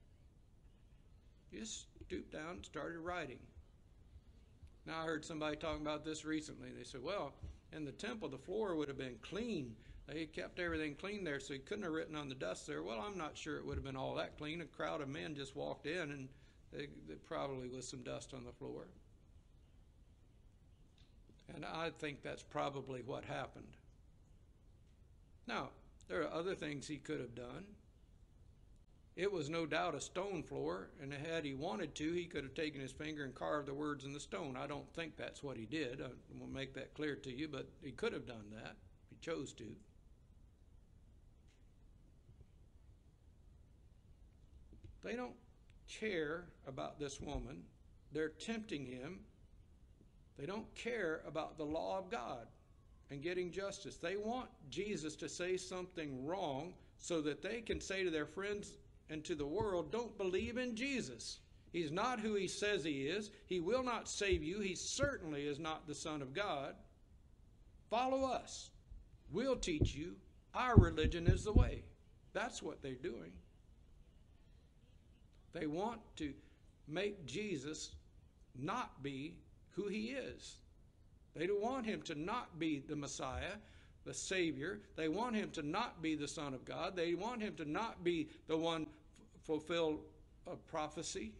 He just stooped down and started writing. Now I heard somebody talking about this recently. They said, well, in the temple the floor would have been clean. They kept everything clean there, so he couldn't have written on the dust there. Well, I'm not sure it would have been all that clean. A crowd of men just walked in, and they, there probably was some dust on the floor. And I think that's probably what happened. Now, there are other things he could have done. It was no doubt a stone floor, and had he wanted to, he could have taken his finger and carved the words in the stone. I don't think that's what he did. I will make that clear to you, but he could have done that. He chose to. They don't care about this woman. They're tempting him. They don't care about the law of God and getting justice. They want Jesus to say something wrong so that they can say to their friends and to the world, don't believe in Jesus. He's not who he says he is. He will not save you. He certainly is not the Son of God. Follow us. We'll teach you. Our religion is the way. That's what they're doing. They want to make Jesus not be who he is. They don't want him to not be the Messiah, the Savior. They want him to not be the Son of God. They want him to not be the one f- fulfilled of prophecy.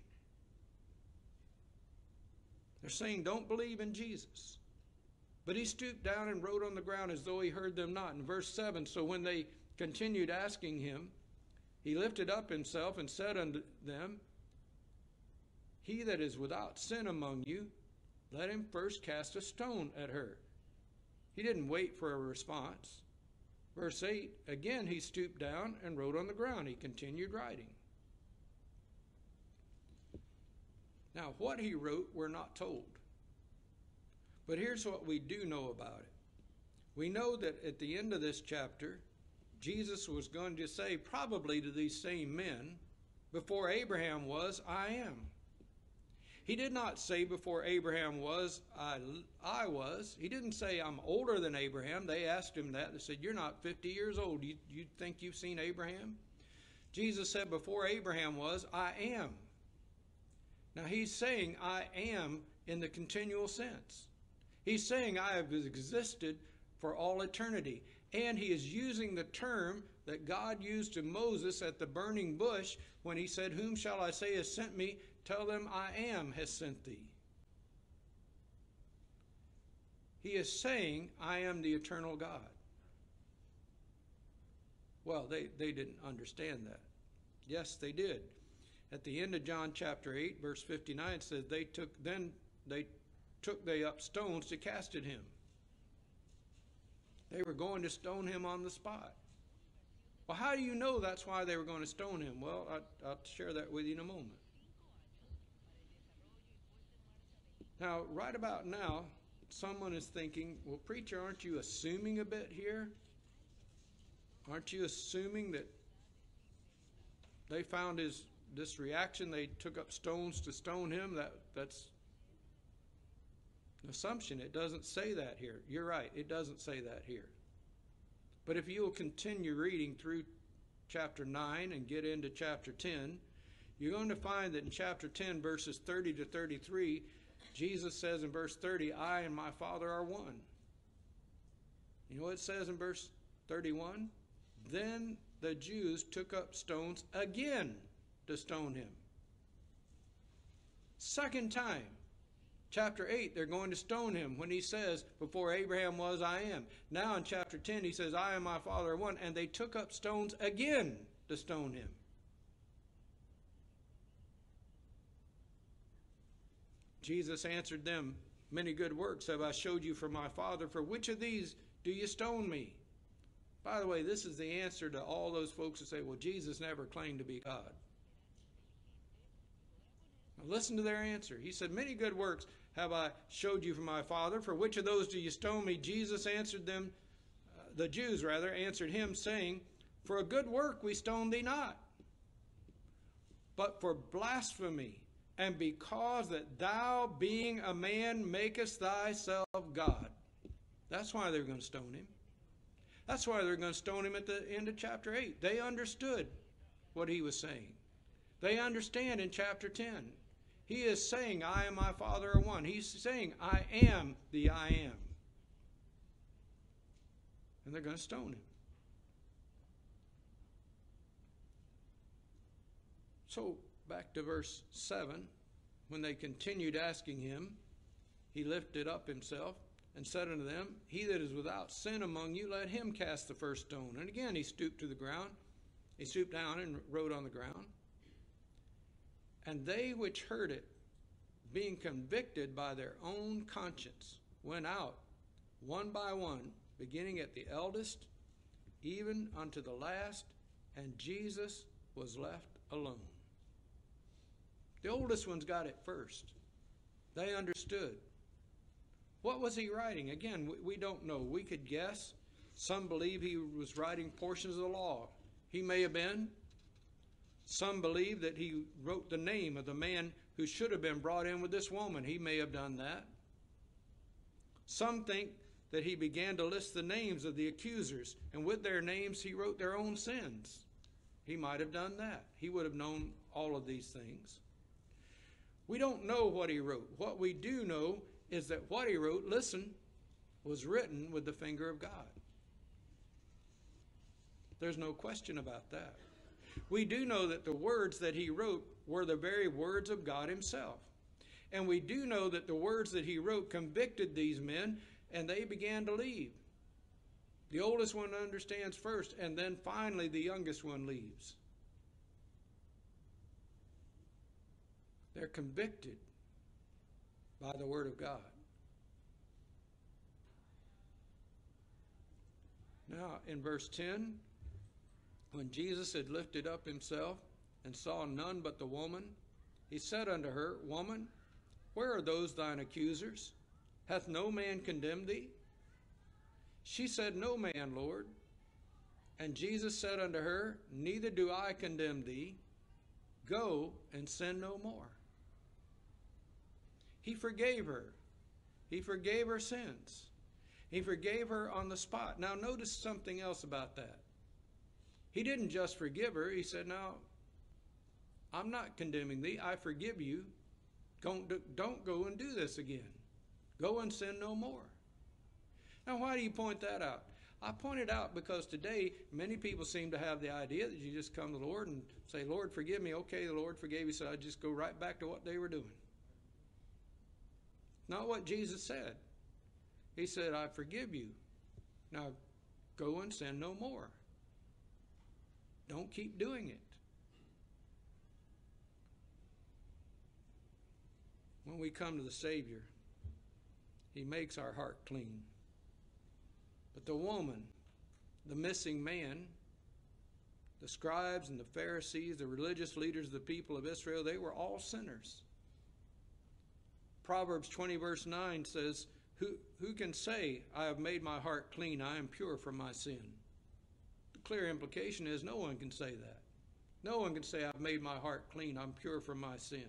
They're saying, don't believe in Jesus. But he stooped down and wrote on the ground as though he heard them not. In verse seven, so when they continued asking him, he lifted up himself and said unto them, he that is without sin among you, let him first cast a stone at her. He didn't wait for a response. Verse eight, again he stooped down and wrote on the ground. He continued writing. Now, what he wrote, we're not told. But here's what we do know about it. We know that at the end of this chapter, Jesus was going to say probably to these same men, before Abraham was, I am. He did not say before Abraham was, I, I was. He didn't say I'm older than Abraham. They asked him that. They said, you're not fifty years old. You, you think you've seen Abraham? Jesus said before Abraham was, I am. Now he's saying I am in the continual sense. He's saying I have existed for all eternity. And he is using the term that God used to Moses at the burning bush when he said, whom shall I say has sent me? Tell them I am has sent thee. He is saying, I am the eternal God. Well, they, they didn't understand that. Yes, they did. At the end of John chapter eight, verse fifty-nine, it says, they took, then they took they up stones to cast at him. They were going to stone him on the spot. Well, how do you know that's why they were going to stone him? Well, I, I'll share that with you in a moment. Now, right about now, someone is thinking, well, preacher, aren't you assuming a bit here? Aren't you assuming that they found his this reaction, they took up stones to stone him? That that's an assumption. It doesn't say that here. You're right, it doesn't say that here. But if you'll continue reading through chapter nine and get into chapter ten, you're going to find that in chapter ten, verses thirty to thirty-three, Jesus says in verse thirty, I and my Father are one. You know what it says in verse thirty-one? Then the Jews took up stones again to stone him. Second time. Chapter eight, they're going to stone him when he says, before Abraham was, I am. Now in chapter ten, he says, I and my Father are one. And they took up stones again to stone him. Jesus answered them, many good works have I showed you from my Father. For which of these do you stone me? By the way, this is the answer to all those folks who say, well, Jesus never claimed to be God. Now listen to their answer. He said, many good works have I showed you from my Father. For which of those do you stone me? Jesus answered them, uh, the Jews rather, answered him, saying, for a good work we stone thee not, but for blasphemy, and because that thou, being a man, makest thyself God. That's why they're going to stone him. That's why they're going to stone him at the end of chapter eight. They understood what he was saying. They understand in chapter ten. He is saying, I and my Father are one. He's saying, I am the I am. And they're going to stone him. So, back to verse seven. When they continued asking him, he lifted up himself and said unto them, he that is without sin among you, let him cast the first stone. And again he stooped to the ground. He stooped down and wrote on the ground. And they which heard it, being convicted by their own conscience, went out one by one, beginning at the eldest, even unto the last, and Jesus was left alone. The oldest ones got it first. They understood. What was he writing? Again, we, we don't know. We could guess. Some believe he was writing portions of the law. He may have been. Some believe that he wrote the name of the man who should have been brought in with this woman. He may have done that. Some think that he began to list the names of the accusers, and with their names he wrote their own sins. He might have done that. He would have known all of these things. We don't know what he wrote. What we do know is that what he wrote, listen, was written with the finger of God. There's no question about that. We do know that the words that he wrote were the very words of God himself. And we do know that the words that he wrote convicted these men, and they began to leave. The oldest one understands first, and then finally the youngest one leaves. They're convicted by the word of God. Now, in verse ten, when Jesus had lifted up himself and saw none but the woman, he said unto her, Woman, where are those thine accusers? Hath no man condemned thee? She said, No man, Lord. And Jesus said unto her, Neither do I condemn thee. Go and sin no more. He forgave her. He forgave her sins. He forgave her on the spot. Now notice something else about that. He didn't just forgive her. He said, Now, I'm not condemning thee. I forgive you. Don't, don't go and do this again. Go and sin no more. Now, why do you point that out? I point it out because today many people seem to have the idea that you just come to the Lord and say, Lord, forgive me. Okay, the Lord forgave you, so I just go right back to what they were doing. Not what Jesus said. He said, I forgive you. Now, go and sin no more. Don't keep doing it. When we come to the Savior, he makes our heart clean. But the woman, the missing man, the scribes and the Pharisees, the religious leaders of the people of Israel, they were all sinners. Proverbs twenty verse nine says, Who, who can say, I have made my heart clean, I am pure from my sin? The clear implication is no one can say that. No one can say, I've made my heart clean, I'm pure from my sin.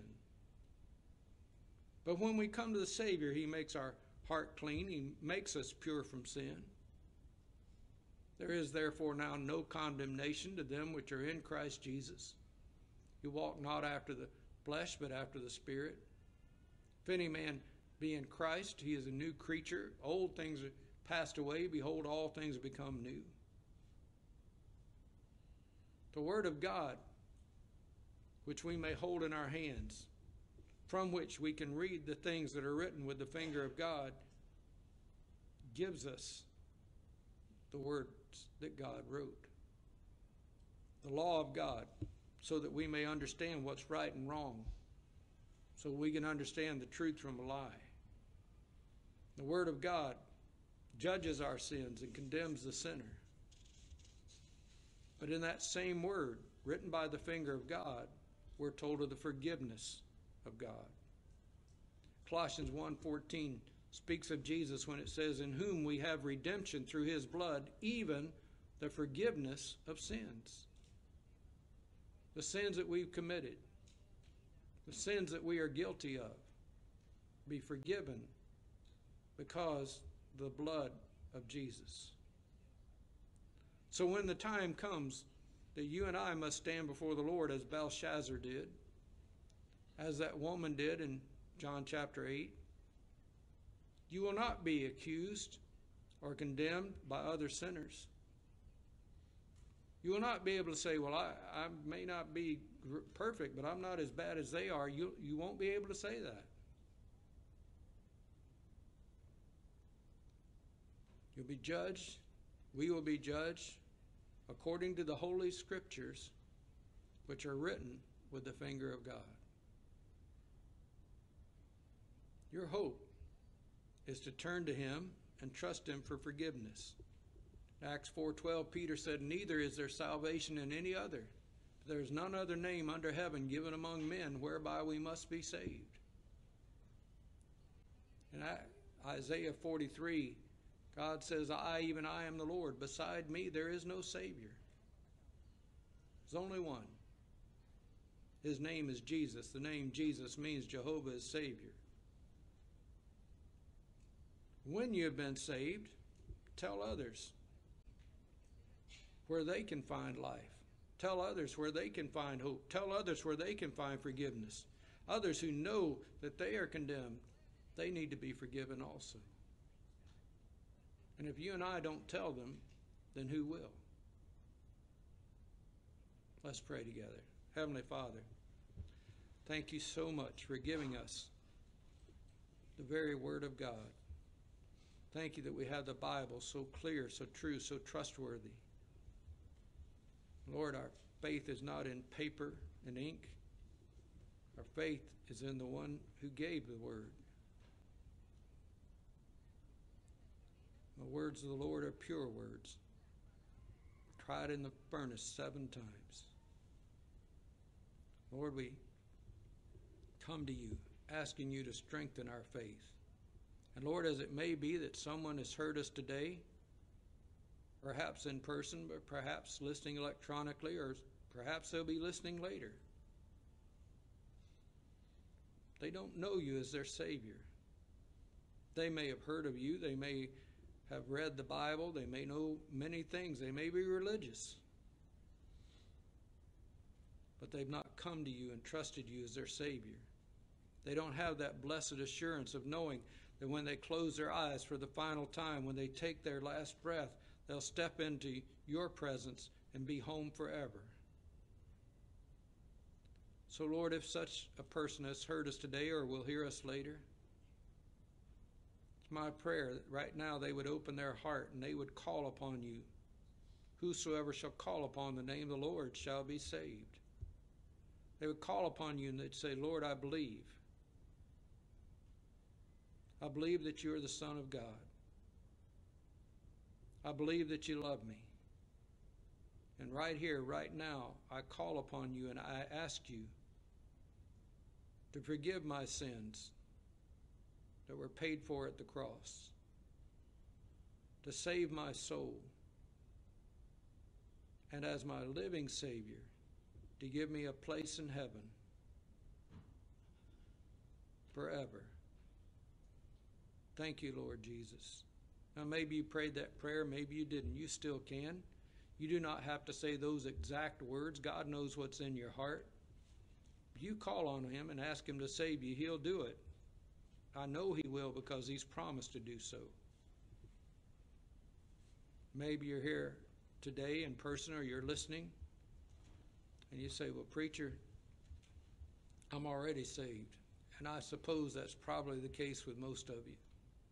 But when we come to the Savior, he makes our heart clean. He makes us pure from sin. There is therefore now no condemnation to them which are in Christ Jesus. You walk not after the flesh, but after the Spirit. If any man be in Christ, he is a new creature. Old things are passed away. Behold, all things have become new. The Word of God, which we may hold in our hands, from which we can read the things that are written with the finger of God, gives us the words that God wrote. The law of God, so that we may understand what's right and wrong, so we can understand the truth from a lie. The Word of God judges our sins and condemns the sinner. But in that same Word, written by the finger of God, we're told of the forgiveness of God. Colossians one fourteen speaks of Jesus when it says, in whom we have redemption through his blood, even the forgiveness of sins. The sins that we've committed, the sins that we are guilty of, be forgiven because of the blood of Jesus. So when the time comes that you and I must stand before the Lord as Belshazzar did, as that woman did in John chapter eight, you will not be accused or condemned by other sinners. You will not be able to say, well, I, I may not be perfect, but I'm not as bad as they are. You, you won't be able to say that. You'll be judged. We will be judged according to the Holy Scriptures, which are written with the finger of God. Your hope is to turn to him and trust him for forgiveness. In Acts four twelve, Peter said, neither is there salvation in any other. There is none other name under heaven given among men whereby we must be saved. In Isaiah forty-three, God says, I, even I am the Lord. Beside me there is no Savior. There's only one. His name is Jesus. The name Jesus means Jehovah is Savior. When you have been saved, tell others where they can find life. Tell others where they can find hope. Tell others where they can find forgiveness. Others who know that they are condemned, they need to be forgiven also. And if you and I don't tell them, then who will? Let's pray together. Heavenly Father, thank you so much for giving us the very Word of God. Thank you that we have the Bible so clear, so true, so trustworthy. Lord, our faith is not in paper and ink. Our faith is in the one who gave the Word. The words of the Lord are pure words, tried in the furnace seven times. Lord, we come to you, asking you to strengthen our faith. And Lord, as it may be that someone has heard us today, perhaps in person, but perhaps listening electronically, or perhaps they'll be listening later. They don't know you as their Savior. They may have heard of you. They may have read the Bible. They may know many things. They may be religious. But they've not come to you and trusted you as their Savior. They don't have that blessed assurance of knowing that when they close their eyes for the final time, when they take their last breath, they'll step into your presence and be home forever. So, Lord, if such a person has heard us today or will hear us later, it's my prayer that right now they would open their heart and they would call upon you. Whosoever shall call upon the name of the Lord shall be saved. They would call upon you and they'd say, Lord, I believe. I believe that you are the Son of God. I believe that you love me. And right here, right now, I call upon you and I ask you to forgive my sins that were paid for at the cross, to save my soul, and as my living Savior, to give me a place in heaven forever. Thank you, Lord Jesus. Now, maybe you prayed that prayer, maybe you didn't. You still can. You do not have to say those exact words. God knows what's in your heart. You call on him and ask him to save you, he'll do it. I know he will because he's promised to do so. Maybe you're here today in person or you're listening and you say, well, preacher, I'm already saved. And I suppose that's probably the case with most of you.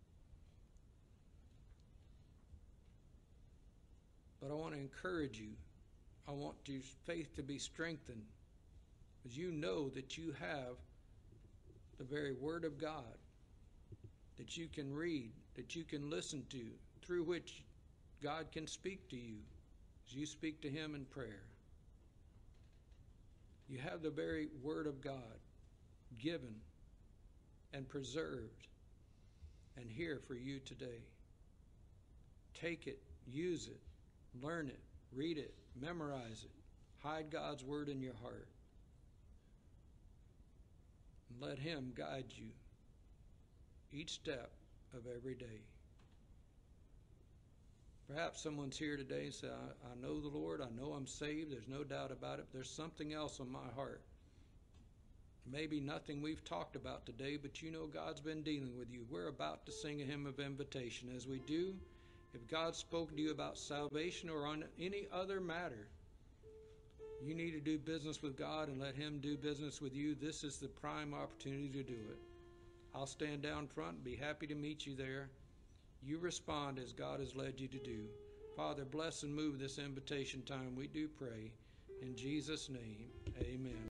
But I want to encourage you. I want your faith to be strengthened, because you know that you have the very Word of God that you can read, that you can listen to, through which God can speak to you as you speak to him in prayer. You have the very Word of God given and preserved and here for you today. Take it, use it, learn it, read it, memorize it. Hide God's Word in your heart. And let him guide you each step of every day. Perhaps someone's here today and say, I, I know the Lord, I know I'm saved, there's no doubt about it, but there's something else on my heart. Maybe nothing we've talked about today, but you know God's been dealing with you. We're about to sing a hymn of invitation. As we do, if God spoke to you about salvation or on any other matter, you need to do business with God and let him do business with you. This is the prime opportunity to do it. I'll stand down front and be happy to meet you there. You respond as God has led you to do. Father, bless and move this invitation time, we do pray. In Jesus' name, amen.